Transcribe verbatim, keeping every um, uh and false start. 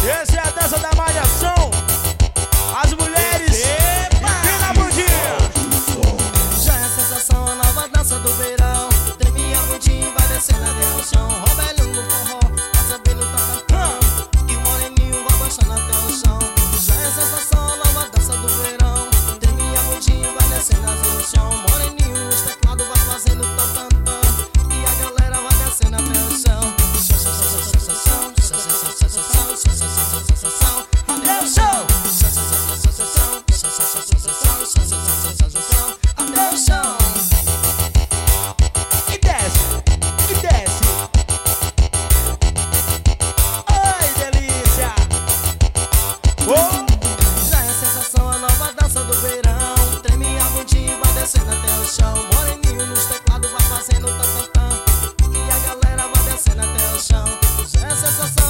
Essa é a dança da malhação. As mulheres vem na bundinha. Já é a sensação, a nova dança do verão. Treme a bundinha e vai descendo até o chão. Robelinho no forró, a sabelo tá cantando. E o moreninho vai baixando até o chão. Já é a sensação, a nova dança do verão. Treme a bundinha e vai descendo até o chão. Moreninho, os teclados vai fazendo tam tam tam. E a galera vai descendo até o chão. Sensação, sensação, sensação, sensação, sensação, até o chão. Sensação, sensação, sensação, sensação, sensação, até o chão. E desce, e desce. Ai, delícia. Oh. Já é a sensação, a nova dança do verão. Treme a bundinha e vai descendo até o chão. Moreninho nos teclados vai fazendo tam tam tam. E a galera vai descendo até o chão. Já é a sensação,